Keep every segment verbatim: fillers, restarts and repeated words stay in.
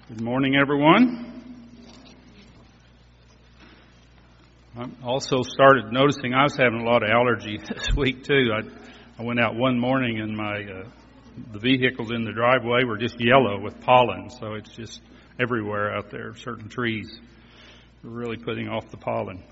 Good morning, everyone. I also started noticing I was having a lot of allergy this week, too. I, I went out one morning and my uh, the vehicles in the driveway were just yellow with pollen, so it's just everywhere out there. Certain trees are really putting off the pollen.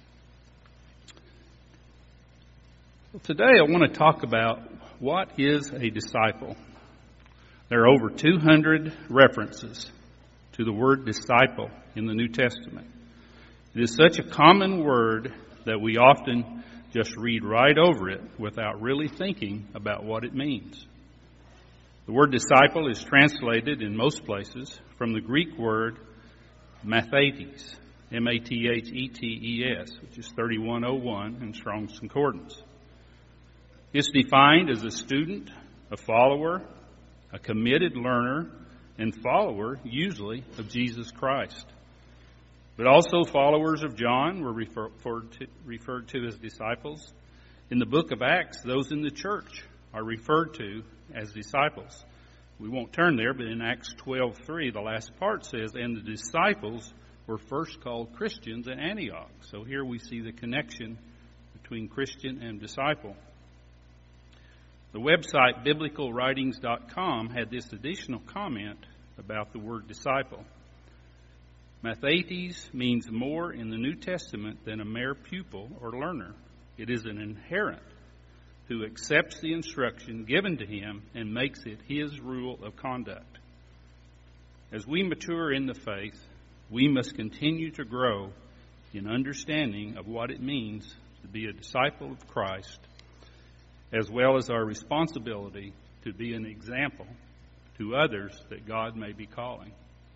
Well, today I want to talk about what is a disciple. There are over two hundred references to the word disciple in the New Testament. It is such a common word that we often just read right over it without really thinking about what it means. The word disciple is translated in most places from the Greek word mathetes, M A T H E T E S, which is thirty-one oh one in Strong's Concordance. It's defined as a student, a follower, a committed learner, and follower, usually, of Jesus Christ. But also followers of John were refer- to, referred to as disciples. In the book of Acts, those in the church are referred to as disciples. We won't turn there, but in Acts twelve three, the last part says, "And the disciples were first called Christians at Antioch." So here we see the connection between Christian and disciple. The website biblical writings dot com had this additional comment about the word disciple. Mathetes means more in the New Testament than a mere pupil or learner. It is an inherent who accepts the instruction given to him and makes it his rule of conduct. As we mature in the faith, we must continue to grow in understanding of what it means to be a disciple of Christ, as well as our responsibility to be an example to others that God may be calling.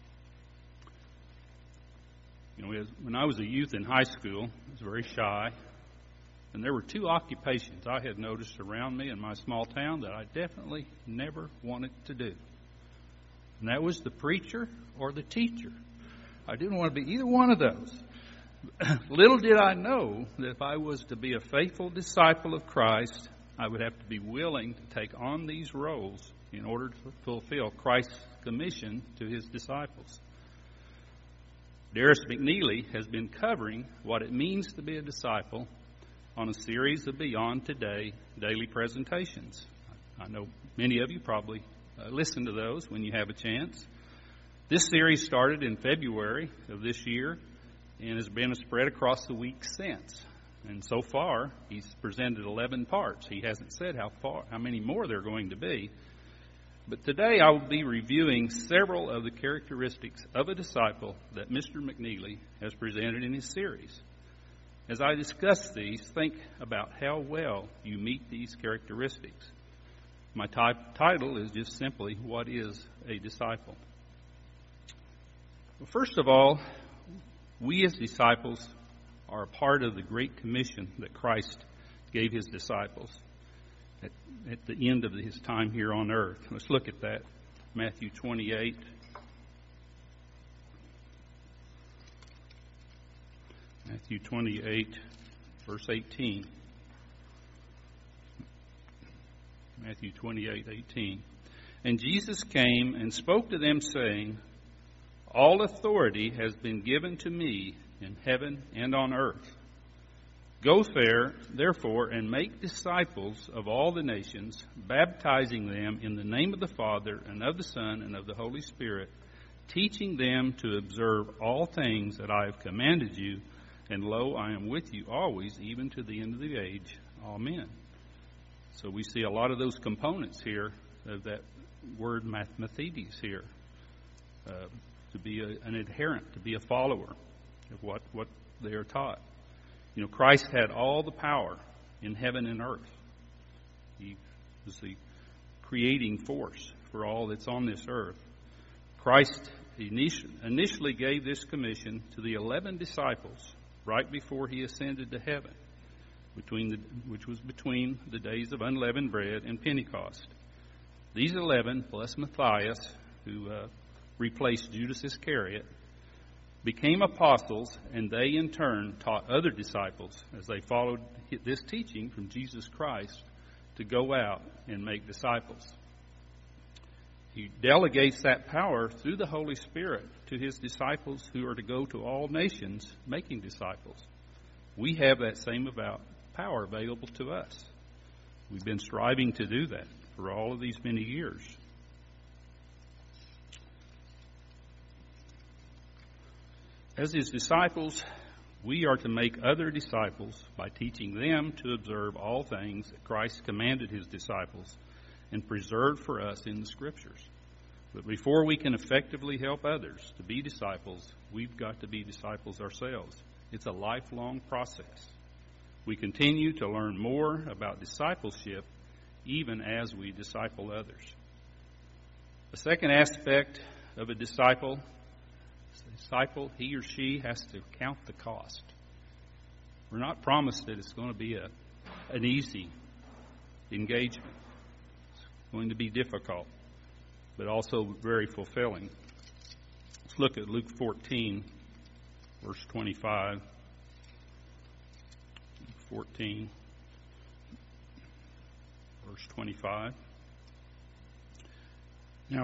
You know, when I was a youth in high school, I was very shy, and there were two occupations I had noticed around me in my small town that I definitely never wanted to do. And that was the preacher or the teacher. I didn't want to be either one of those. Little did I know that if I was to be a faithful disciple of Christ, I would have to be willing to take on these roles in order to fulfill Christ's commission to his disciples. Darris McNeely has been covering what it means to be a disciple on a series of Beyond Today daily presentations. I know many of you probably uh, listen to those when you have a chance. This series started in February of this year and has been spread across the weeks since. And so far, he's presented eleven parts. He hasn't said how far, how many more there are going to be. But today I will be reviewing several of the characteristics of a disciple that Mister McNeely has presented in his series. As I discuss these, think about how well you meet these characteristics. My type, title is just simply, "What is a disciple?" Well, first of all, we as disciples are a part of the Great Commission that Christ gave his disciples at, at the end of his time here on earth. Let's look at that. Matthew twenty-eight. Matthew twenty-eight, verse eighteen. Matthew twenty-eight, eighteen. "And Jesus came and spoke to them, saying, All authority has been given to me in heaven and on earth. Go there, therefore, and make disciples of all the nations, baptizing them in the name of the Father and of the Son and of the Holy Spirit, teaching them to observe all things that I have commanded you, and lo, I am with you always, even to the end of the age. Amen." So we see a lot of those components here of that word mathetes here, uh, to be a, an adherent, to be a follower of what, what they are taught. You know, Christ had all the power in heaven and earth. He was the creating force for all that's on this earth. Christ initially gave this commission to the eleven disciples right before he ascended to heaven, between the, which was between the days of unleavened bread and Pentecost. These eleven, plus Matthias, who uh, replaced Judas Iscariot, became apostles, and they in turn taught other disciples as they followed this teaching from Jesus Christ to go out and make disciples. He delegates that power through the Holy Spirit to his disciples who are to go to all nations making disciples. We have that same about power available to us. We've been striving to do that for all of these many years. As his disciples, we are to make other disciples by teaching them to observe all things that Christ commanded his disciples and preserved for us in the Scriptures. But before we can effectively help others to be disciples, we've got to be disciples ourselves. It's a lifelong process. We continue to learn more about discipleship even as we disciple others. The second aspect of a disciple, a disciple, he or she has to count the cost. We're not promised that it's going to be a, an easy engagement. It's going to be difficult, but also very fulfilling. Let's look at Luke fourteen, verse twenty-five. Luke fourteen, verse twenty-five. Now,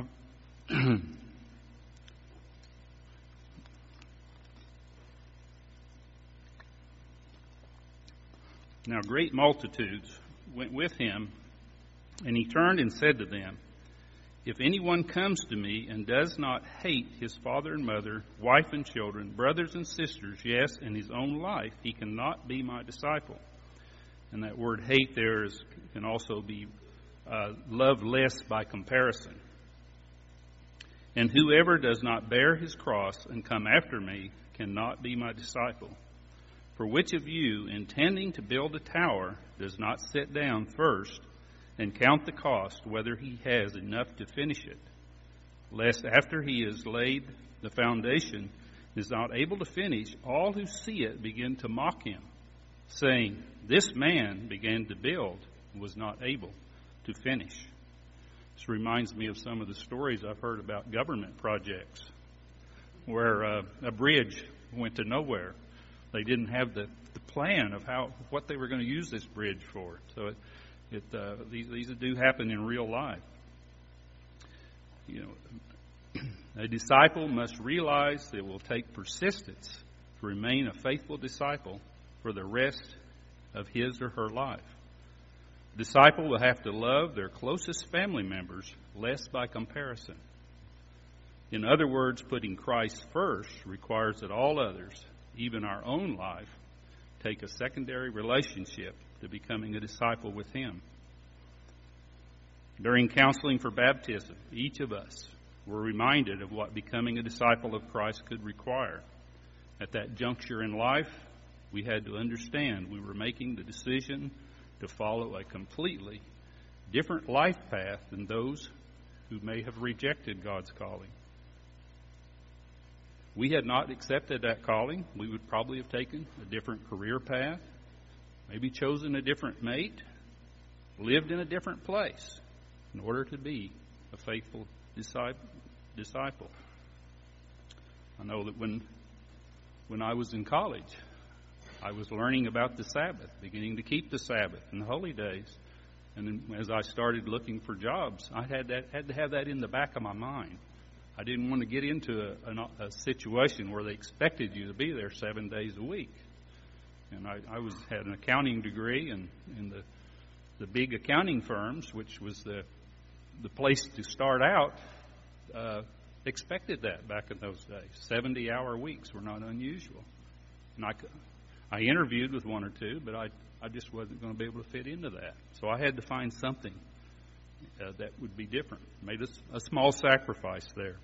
now great multitudes went with him, and he turned and said to them, "If anyone comes to me and does not hate his father and mother, wife and children, brothers and sisters, yes, and his own life, he cannot be my disciple." And that word hate there is, can also be uh, love less by comparison. "And whoever does not bear his cross and come after me cannot be my disciple. For which of you, intending to build a tower, does not sit down first and count the cost, whether he has enough to finish it, lest after he has laid the foundation, is not able to finish, all who see it begin to mock him, saying, 'This man began to build and was not able to finish.'" This reminds me of some of the stories I've heard about government projects where uh, a bridge went to nowhere. They didn't have the, the plan of how what they were going to use this bridge for. So it, it uh, these, these do happen in real life. You know, a disciple must realize that it will take persistence to remain a faithful disciple for the rest of his or her life. The disciple will have to love their closest family members less by comparison. In other words, putting Christ first requires that all others, even our own life, take a secondary relationship to becoming a disciple with him. During counseling for baptism, each of us were reminded of what becoming a disciple of Christ could require. At that juncture in life, we had to understand we were making the decision to follow a completely different life path than those who may have rejected God's calling. We had not accepted that calling, we would probably have taken a different career path, maybe chosen a different mate, lived in a different place in order to be a faithful disciple. I know that when when I was in college, I was learning about the Sabbath, beginning to keep the Sabbath and the holy days. And then as I started looking for jobs, I had that had to have that in the back of my mind. I didn't want to get into a, a, a situation where they expected you to be there seven days a week. And I, I was had an accounting degree, and in the the big accounting firms, which was the the place to start out, uh, expected that back in those days. seventy-hour weeks were not unusual. And I, I interviewed with one or two, but I I just wasn't going to be able to fit into that. So I had to find something uh, that would be different. Made a, a small sacrifice there.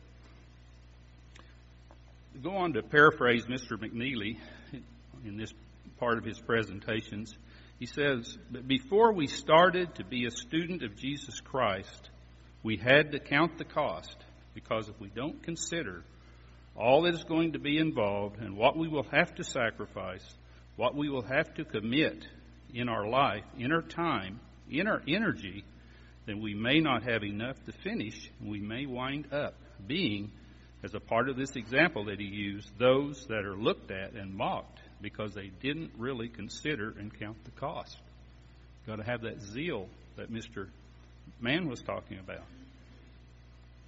To go on to paraphrase Mister McNeely in this part of his presentations, he says that before we started to be a student of Jesus Christ, we had to count the cost, because if we don't consider all that is going to be involved and what we will have to sacrifice, what we will have to commit in our life, in our time, in our energy, then we may not have enough to finish, and we may wind up being, as a part of this example that he used, those that are looked at and mocked because they didn't really consider and count the cost. Got to have that zeal that Mister Mann was talking about.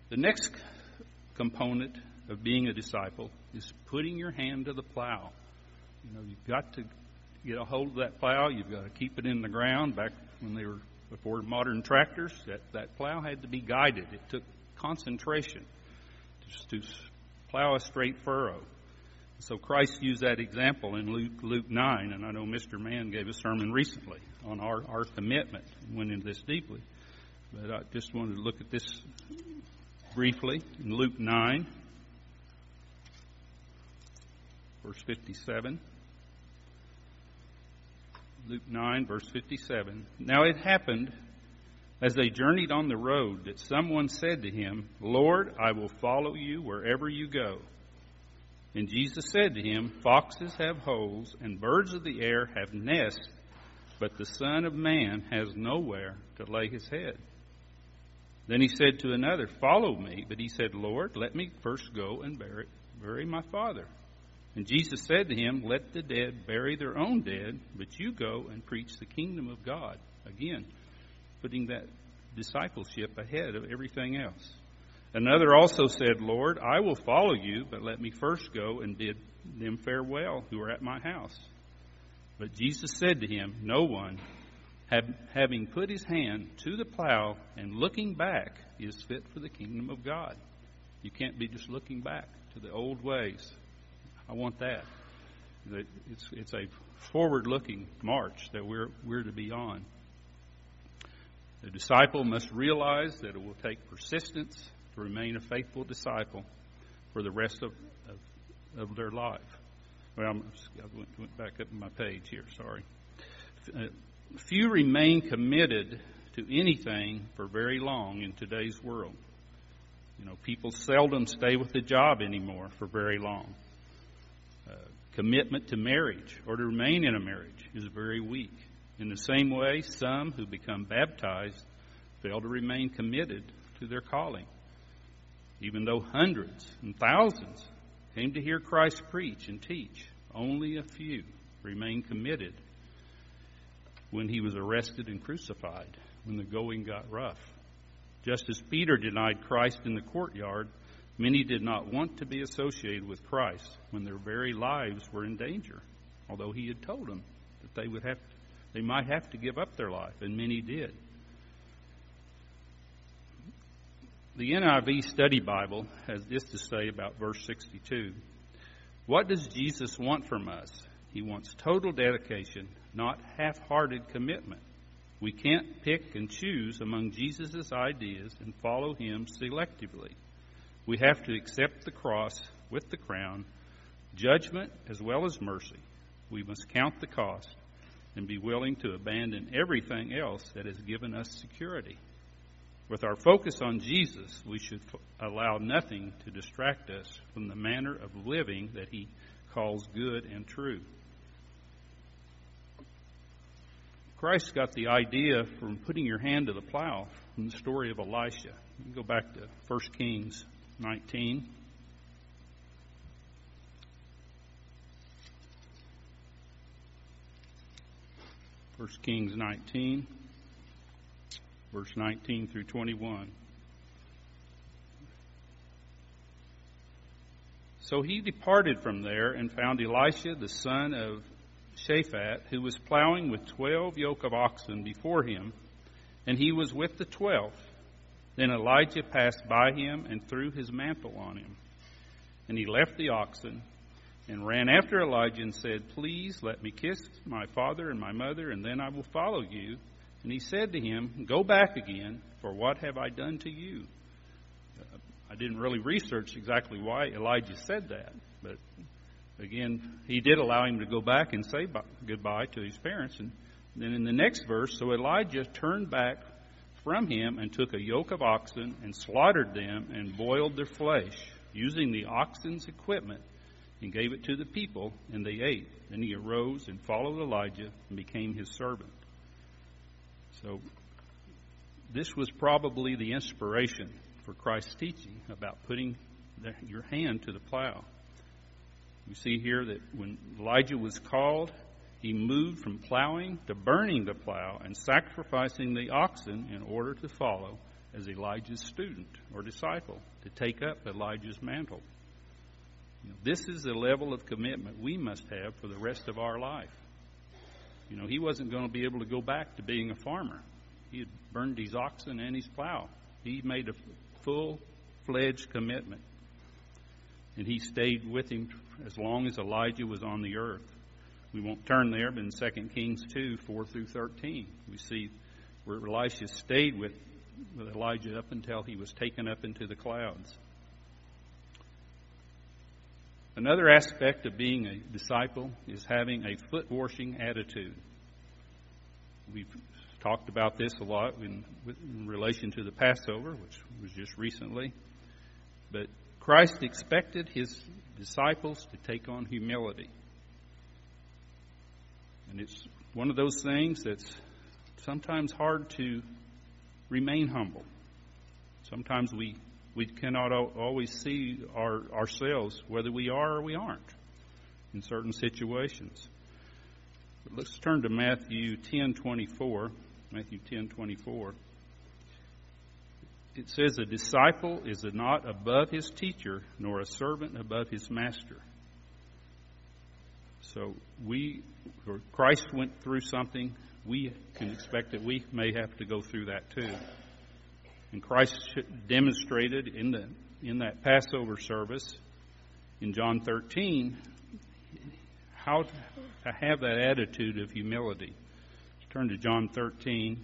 The next component of being a disciple is putting your hand to the plow. You know, you've got to get a hold of that plow. You've got to keep it in the ground. Back when they were before modern tractors, that, that plow had to be guided. It took concentration just to plow a straight furrow. So Christ used that example in Luke, Luke nine, and I know Mister Mann gave a sermon recently on our, our commitment and went into this deeply. But I just wanted to look at this briefly in Luke nine, verse fifty-seven. Luke nine, verse fifty-seven. Now it happened as they journeyed on the road that someone said to him, Lord, I will follow you wherever you go. And Jesus said to him, Foxes have holes, and birds of the air have nests, but the Son of Man has nowhere to lay his head. Then he said to another, Follow me. But he said, Lord, let me first go and bury, bury my father. And Jesus said to him, Let the dead bury their own dead, but you go and preach the kingdom of God. Again, putting that discipleship ahead of everything else. Another also said, Lord, I will follow you, but let me first go and bid them farewell who are at my house. But Jesus said to him, No one, have, having put his hand to the plow and looking back, is fit for the kingdom of God. You can't be just looking back to the old ways. I want that. It's, it's a forward-looking march that we're, we're to be on. The disciple must realize that it will take persistence to remain a faithful disciple for the rest of, of, of their life. Well, I'm, I went, went back up in my page here, sorry. Uh, few remain committed to anything for very long in today's world. You know, people seldom stay with a job anymore for very long. Uh, commitment to marriage or to remain in a marriage is very weak. In the same way, some who become baptized fail to remain committed to their calling. Even though hundreds and thousands came to hear Christ preach and teach, only a few remained committed when he was arrested and crucified, when the going got rough. Just as Peter denied Christ in the courtyard, many did not want to be associated with Christ when their very lives were in danger, although he had told them that they would have to, they might have to give up their life, and many did. The N I V Study Bible has this to say about verse sixty-two. What does Jesus want from us? He wants total dedication, not half-hearted commitment. We can't pick and choose among Jesus' ideas and follow him selectively. We have to accept the cross with the crown, judgment as well as mercy. We must count the cost and be willing to abandon everything else that has given us security. With our focus on Jesus, we should f- allow nothing to distract us from the manner of living that he calls good and true. Christ got the idea from putting your hand to the plow from the story of Elisha. You can go back to First Kings nineteen. First Kings nineteen. Verse nineteen through twenty-one. So he departed from there and found Elisha, the son of Shaphat, who was plowing with twelve yoke of oxen before him, and he was with the twelfth. Then Elijah passed by him and threw his mantle on him. And he left the oxen and ran after Elijah and said, Please let me kiss my father and my mother, and then I will follow you. And he said to him, Go back again, for what have I done to you? Uh, I didn't really research exactly why Elijah said that, but again, he did allow him to go back and say goodbye to his parents. And then in the next verse, so Elijah turned back from him and took a yoke of oxen and slaughtered them and boiled their flesh, using the oxen's equipment, and gave it to the people, and they ate. Then he arose and followed Elijah and became his servant. So this was probably the inspiration for Christ's teaching about putting the, your hand to the plow. We see here that when Elijah was called, he moved from plowing to burning the plow and sacrificing the oxen in order to follow as Elijah's student or disciple, to take up Elijah's mantle. You know, this is the level of commitment we must have for the rest of our life. You know, he wasn't going to be able to go back to being a farmer. He had burned his oxen and his plow. He made a full-fledged commitment. And he stayed with him as long as Elijah was on the earth. We won't turn there, but in Second Kings two, four through thirteen, we see where Elisha stayed with, with Elijah up until he was taken up into the clouds. Another aspect of being a disciple is having a foot-washing attitude. We've talked about this a lot in, in relation to the Passover, which was just recently. But Christ expected his disciples to take on humility. And it's one of those things that's sometimes hard to remain humble. Sometimes we, we cannot always see our, ourselves, whether we are or we aren't, in certain situations. But let's turn to Matthew ten twenty-four. Matthew ten twenty-four. It says, "A disciple is not above his teacher, nor a servant above his master." So we, or Christ went through something, we can expect that we may have to go through that too. And Christ demonstrated in the in that Passover service in John thirteen how to have that attitude of humility. Let's turn to John thirteen.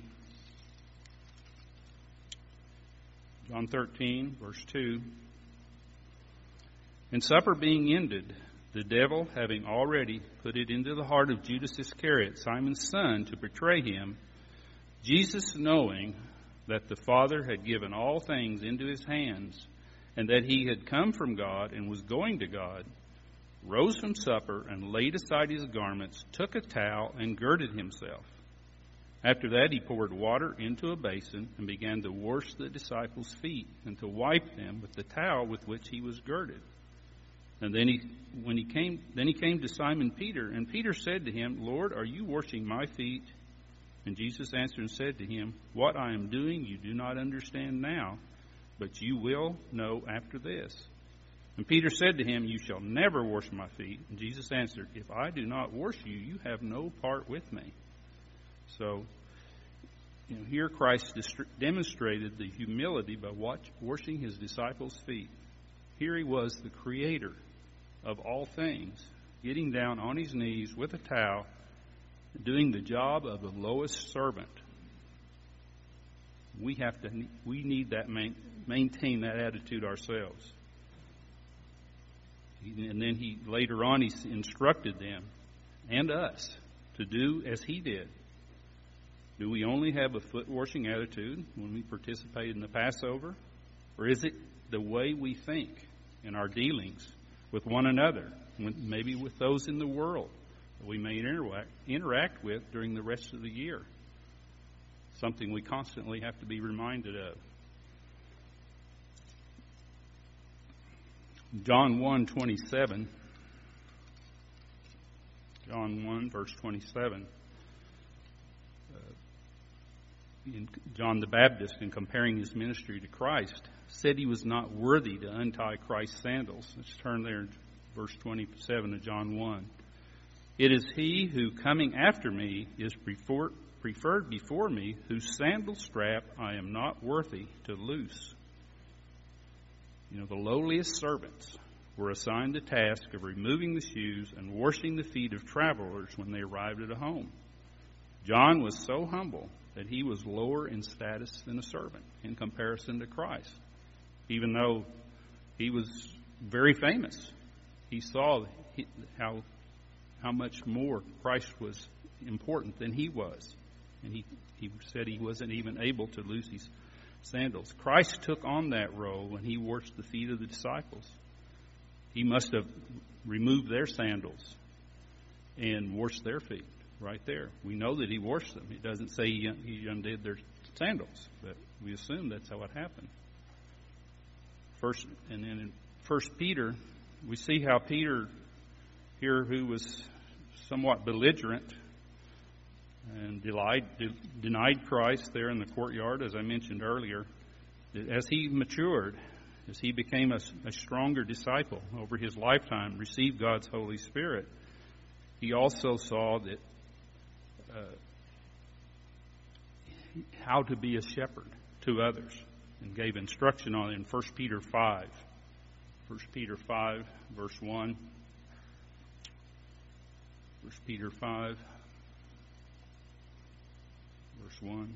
John thirteen, verse two. "And supper being ended, the devil, having already put it into the heart of Judas Iscariot, Simon's son, to betray him, Jesus, knowing that the Father had given all things into his hands, and that he had come from God and was going to God, rose from supper and laid aside his garments, took a towel and girded himself. After that he poured water into a basin and began to wash the disciples' feet and to wipe them with the towel with which he was girded. And then he, when he came, then he came to Simon Peter, and Peter said to him, 'Lord, are you washing my feet?' And Jesus answered and said to him, 'What I am doing you do not understand now, but you will know after this.' And Peter said to him, 'You shall never wash my feet.' And Jesus answered, 'If I do not wash you, you have no part with me.'" So, you know, here Christ demonstrated the humility by watch, washing his disciples' feet. Here he was, the creator of all things, getting down on his knees with a towel, doing the job of the lowest servant. We have to. We need that maintain that attitude ourselves. And then he later on he instructed them and us to do as he did. Do we only have a foot-washing attitude when we participate in the Passover? Or is it the way we think in our dealings with one another, maybe with those in the world that we may interact, interact with during the rest of the year? Something we constantly have to be reminded of. John one twenty-seven. John one, verse twenty-seven. In John the Baptist, in comparing his ministry to Christ, said he was not worthy to untie Christ's sandals. Let's turn there, verse twenty-seven of John one. "It is he who, coming after me, is prefer- preferred before me, whose sandal strap I am not worthy to loose." You know, the lowliest servants were assigned the task of removing the shoes and washing the feet of travelers when they arrived at a home. John was so humble that he was lower in status than a servant in comparison to Christ. Even though he was very famous, he saw how how much more Christ was important than he was. And he, he said he wasn't even able to loose his sandals. Christ took on that role when he washed the feet of the disciples. He must have removed their sandals and washed their feet. Right there. We know that he washed them. It doesn't say he, he undid their sandals, but we assume that's how it happened. First, and then in First Peter, we see how Peter here, who was somewhat belligerent and denied, denied Christ there in the courtyard, as I mentioned earlier, as he matured, as he became a, a stronger disciple over his lifetime, received God's Holy Spirit, he also saw that uh, how to be a shepherd to others, and gave instruction on it in First Peter five. First Peter five, verse one. First Peter five, verse one.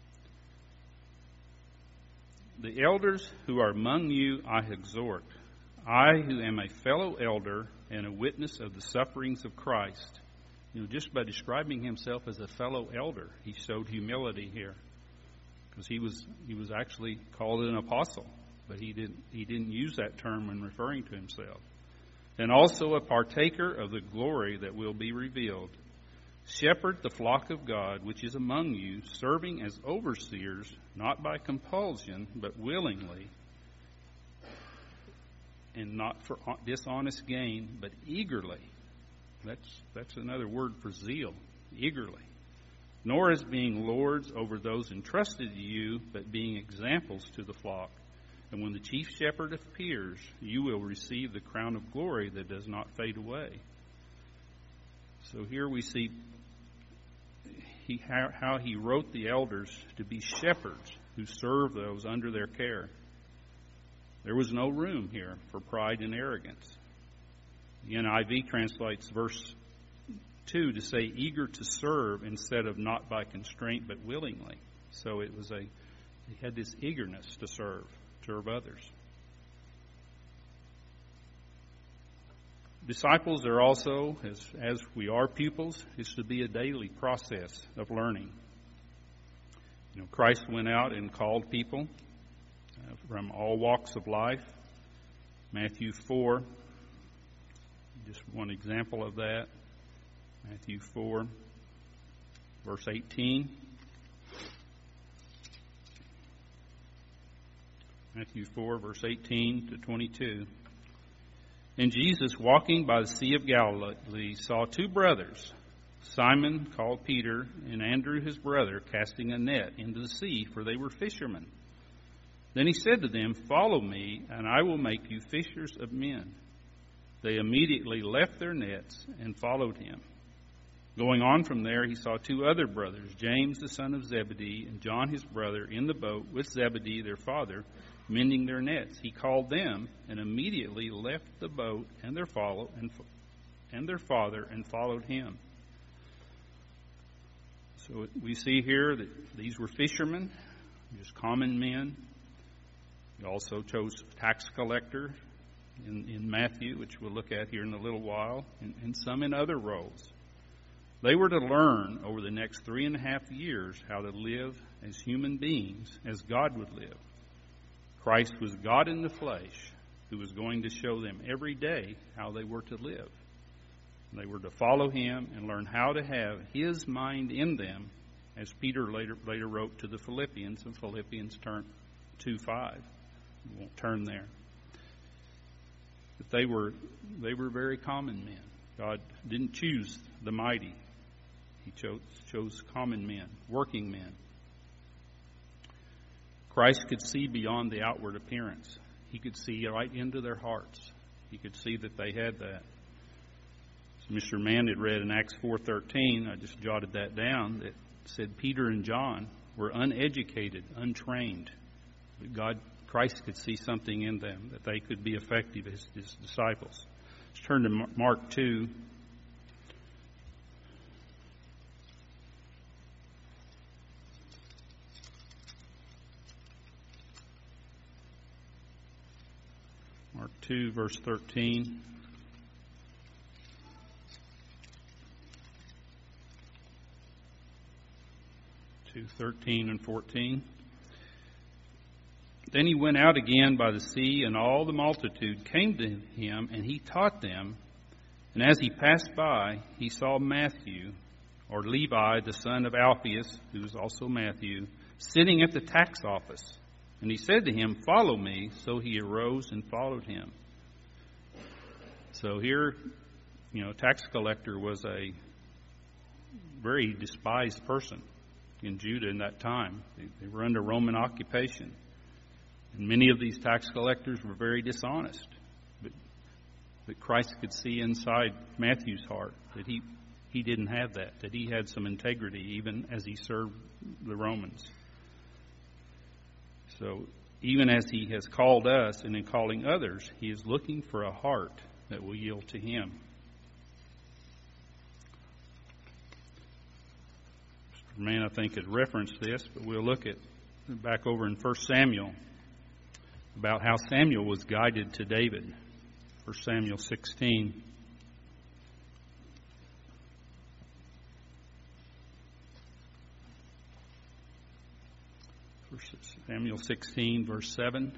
The elders who are among you I exhort, I who am a fellow elder and a witness of the sufferings of Christ. You know, just by describing himself as a fellow elder, he showed humility here, because he was he was actually called an apostle, but he didn't he didn't use that term when referring to himself. And also a partaker of the glory that will be revealed. Shepherd the flock of God which is among you, serving as overseers, not by compulsion, but willingly, and not for dishonest gain, but eagerly. That's that's another word for zeal, eagerly. Nor as being lords over those entrusted to you, but being examples to the flock. And when the chief shepherd appears, you will receive the crown of glory that does not fade away. So here we see he, how, how he wrote the elders to be shepherds who serve those under their care. There was no room here for pride and arrogance. The N I V translates verse two to say eager to serve instead of not by constraint but willingly. So it was a, he had this eagerness to serve, serve others. Disciples are also, as, as we are pupils, is to be a daily process of learning. You know, Christ went out and called people uh, from all walks of life. Matthew four, just one example of that. Matthew four, verse eighteen. Matthew four, verse eighteen to twenty-two. And Jesus, walking by the Sea of Galilee, saw two brothers, Simon, called Peter, and Andrew his brother, casting a net into the sea, for they were fishermen. Then he said to them, "Follow me, and I will make you fishers of men." They immediately left their nets and followed him. Going on from there, he saw two other brothers, James the son of Zebedee and John his brother, in the boat with Zebedee their father, mending their nets. He called them, and immediately left the boat and their follow and, and their father and followed him. So we see here that these were fishermen, just common men. He also chose tax collector in, in Matthew, which we'll look at here in a little while, and, and some in other roles. They were to learn over the next three and a half years how to live as human beings as God would live. Christ was God in the flesh, who was going to show them every day how they were to live. They were to follow him and learn how to have his mind in them, as Peter later later wrote to the Philippians in Philippians two five. We won't turn there. But they were they were very common men. God didn't choose the mighty. He chose, chose common men, working men. Christ could see beyond the outward appearance. He could see right into their hearts. He could see that they had that. As Mister Mann had read in Acts four thirteen, I just jotted that down, that said Peter and John were uneducated, untrained. But God, Christ could see something in them, that they could be effective as his disciples. Let's turn to Mark two. Mark two, verse thirteen. two, thirteen and fourteen. Then he went out again by the sea, and all the multitude came to him, and he taught them. And as he passed by, he saw Matthew, or Levi, the son of Alphaeus, who was also Matthew, sitting at the tax office. And he said to him, "Follow me." So he arose and followed him. So here, you know, tax collector was a very despised person in Judah in that time. They, they were under Roman occupation. And many of these tax collectors were very dishonest. But, but Christ could see inside Matthew's heart that he, he didn't have that, that he had some integrity even as he served the Romans. So even as he has called us and in calling others, he is looking for a heart that will yield to him. Mister Mann, I think, had referenced this, but we'll look at back over in First Samuel about how Samuel was guided to David. First Samuel sixteen. First Samuel sixteen, verse seven.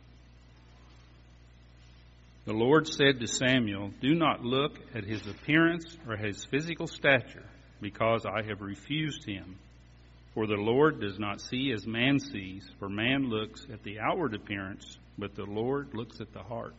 The Lord said to Samuel, "Do not look at his appearance or his physical stature, because I have refused him. For the Lord does not see as man sees, for man looks at the outward appearance, but the Lord looks at the heart."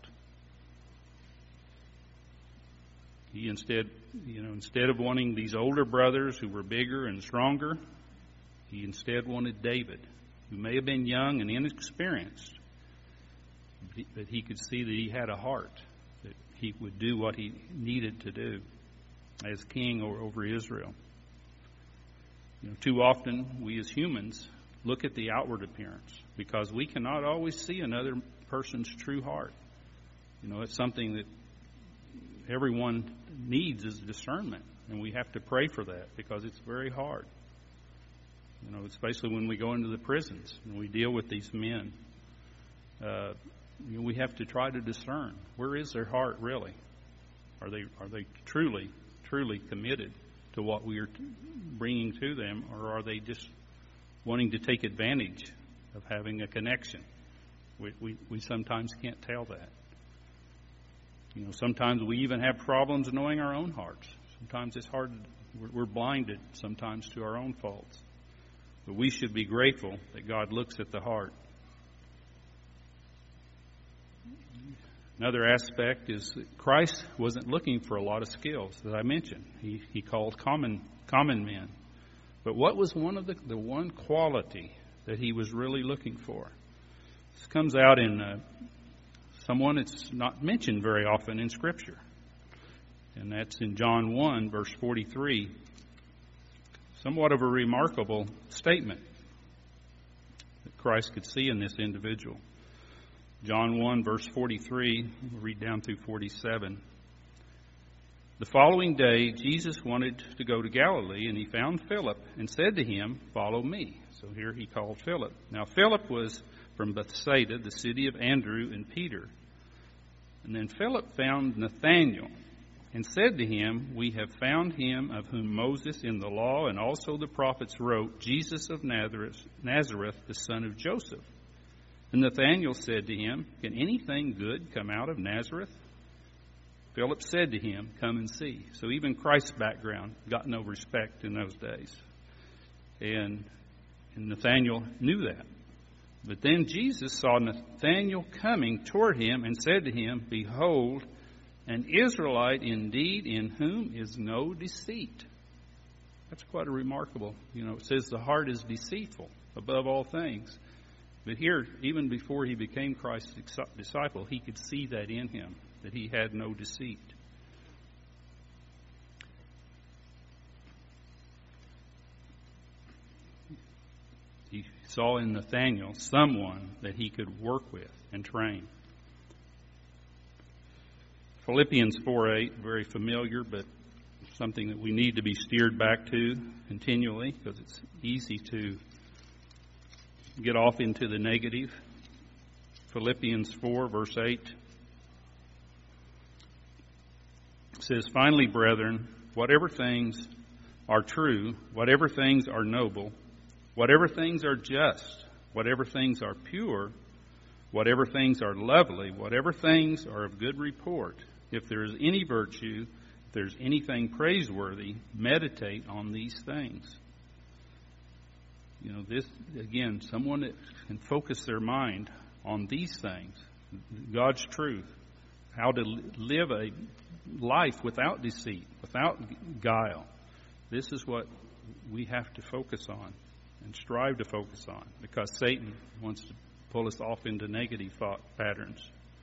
He instead, you know, instead of wanting these older brothers who were bigger and stronger, he instead wanted David, who may have been young and inexperienced, but he could see that he had a heart, that he would do what he needed to do as king over Israel. You know, too often we as humans look at the outward appearance because we cannot always see another person's true heart. You know, it's something that everyone needs is discernment, and we have to pray for that because it's very hard. You know, especially when we go into the prisons and we deal with these men. Uh, you know, we have to try to discern, where is their heart really? Are they are they truly, truly committed to what we are bringing to them, or are they just wanting to take advantage of having a connection? We, we, we sometimes can't tell that. You know, sometimes we even have problems knowing our own hearts. Sometimes it's hard. We're, we're blinded sometimes to our own faults. But we should be grateful that God looks at the heart. Another aspect is that Christ wasn't looking for a lot of skills, as I mentioned. He he called common common men. But what was one of the, the one quality that he was really looking for? This comes out in uh, someone that's not mentioned very often in Scripture. And that's in John one, verse forty-three. Somewhat of a remarkable statement that Christ could see in this individual. John one, verse forty-three, we'll read down through forty-seven. The following day, Jesus wanted to go to Galilee, and he found Philip and said to him, "Follow me." So here he called Philip. Now Philip was from Bethsaida, the city of Andrew and Peter. And then Philip found Nathanael and said to him, "We have found him of whom Moses in the law and also the prophets wrote, Jesus of Nazareth, Nazareth, the son of Joseph." And Nathanael said to him, "Can anything good come out of Nazareth?" Philip said to him, "Come and see." So even Christ's background got no respect in those days. And, and Nathanael knew that. But then Jesus saw Nathanael coming toward him and said to him, "Behold, an Israelite indeed, in whom is no deceit." That's quite a remarkable, you know, it says the heart is deceitful above all things. But here, even before he became Christ's disciple, he could see that in him, that he had no deceit. He saw in Nathanael someone that he could work with and train. Philippians four eight, very familiar, but something that we need to be steered back to continually because it's easy to get off into the negative. Philippians four, verse eight says, "Finally, brethren, whatever things are true, whatever things are noble, whatever things are just, whatever things are pure, whatever things are lovely, whatever things are of good report, if there is any virtue, if there's anything praiseworthy, meditate on these things." You know, this, again, someone that can focus their mind on these things, God's truth, how to live a life without deceit, without guile. This is what we have to focus on and strive to focus on, because Satan wants to pull us off into negative thought patterns.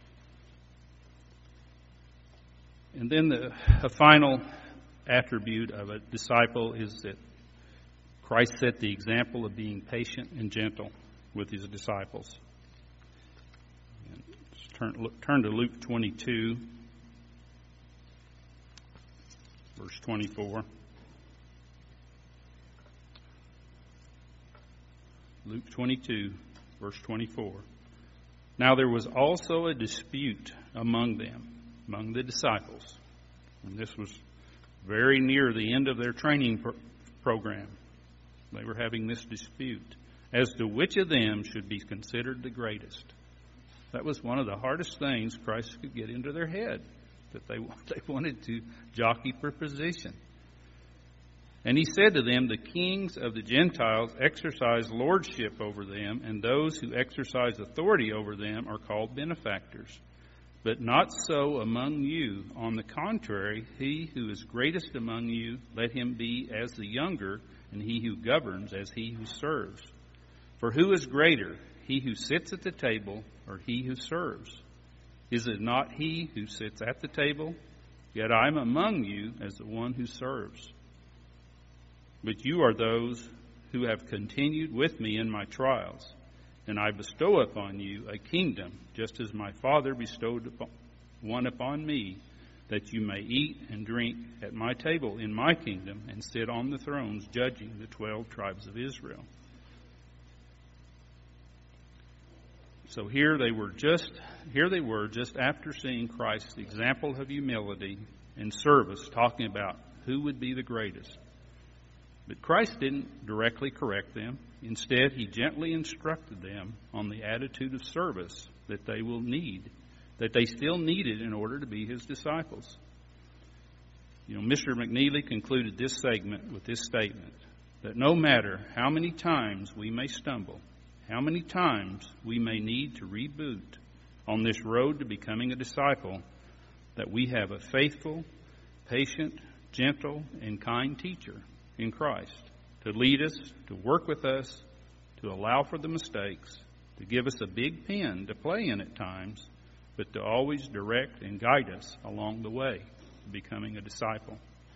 And then the a final attribute of a disciple is that Christ set the example of being patient and gentle with his disciples. Turn, look, turn to Luke twenty-two, verse twenty-four. Luke twenty-two, verse twenty-four. Now there was also a dispute among them, among the disciples. And this was very near the end of their training pro- program. They were having this dispute as to which of them should be considered the greatest. That was one of the hardest things Christ could get into their head, that they, they wanted to jockey for position. And he said to them, the kings of the Gentiles exercise lordship over them, and those who exercise authority over them are called benefactors. But not so among you. On the contrary, he who is greatest among you, let him be as the younger, and he who governs as he who serves. For who is greater, he who sits at the table or he who serves? Is it not he who sits at the table? Yet I am among you as the one who serves. But you are those who have continued with me in my trials, and I bestow upon you a kingdom, just as my Father bestowed one upon me, that you may eat and drink at my table in my kingdom and sit on the thrones judging the twelve tribes of Israel. So here they were just here they were just after seeing Christ's example of humility and service, talking about who would be the greatest. But Christ didn't directly correct them. Instead, he gently instructed them on the attitude of service that they will need, that they still needed in order to be his disciples. You know, Mister McNeely concluded this segment with this statement, that no matter how many times we may stumble, how many times we may need to reboot on this road to becoming a disciple, that we have a faithful, patient, gentle, and kind teacher in Christ to lead us, to work with us, to allow for the mistakes, to give us a big pen to play in at times, but to always direct and guide us along the way to becoming a disciple.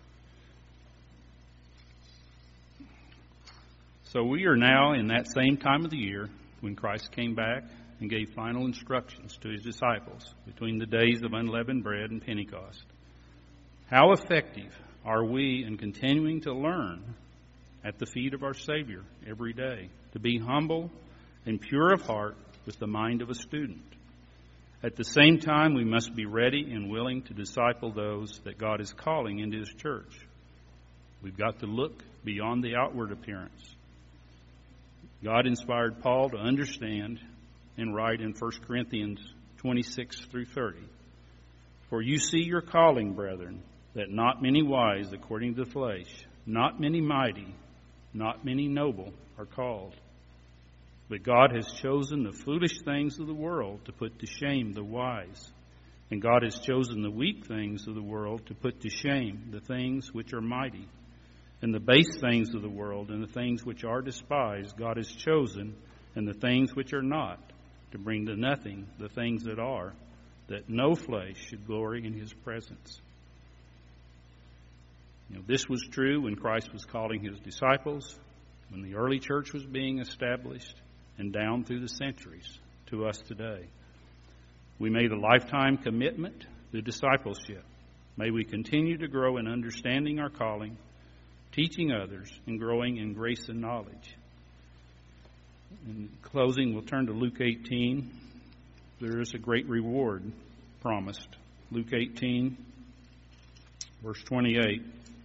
So we are now in that same time of the year when Christ came back and gave final instructions to his disciples between the days of unleavened bread and Pentecost. How effective are we in continuing to learn at the feet of our Savior every day, to be humble and pure of heart with the mind of a student? At the same time, we must be ready and willing to disciple those that God is calling into his church. We've got to look beyond the outward appearance. God inspired Paul to understand and write in First Corinthians twenty-six through thirty. For you see your calling, brethren, that not many wise according to the flesh, not many mighty, not many noble are called. But God has chosen the foolish things of the world to put to shame the wise. And God has chosen the weak things of the world to put to shame the things which are mighty. And the base things of the world and the things which are despised God has chosen, and the things which are not, to bring to nothing the things that are, that no flesh should glory in his presence. You know, this was true when Christ was calling his disciples, when the early church was being established, and down through the centuries to us today. We made a lifetime commitment to discipleship. May we continue to grow in understanding our calling, teaching others, and growing in grace and knowledge. In closing, we'll turn to Luke eighteen. There is a great reward promised. Luke eighteen, verse twenty-eight.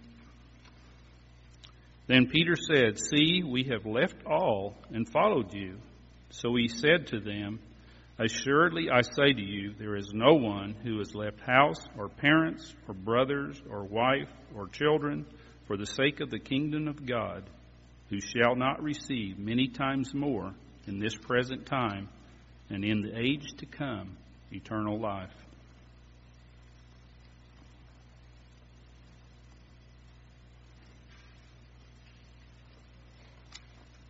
Then Peter said, "See, we have left all and followed you." So he said to them, "Assuredly I say to you, there is no one who has left house or parents or brothers or wife or children for the sake of the kingdom of God, who shall not receive many times more in this present time and in the age to come eternal life."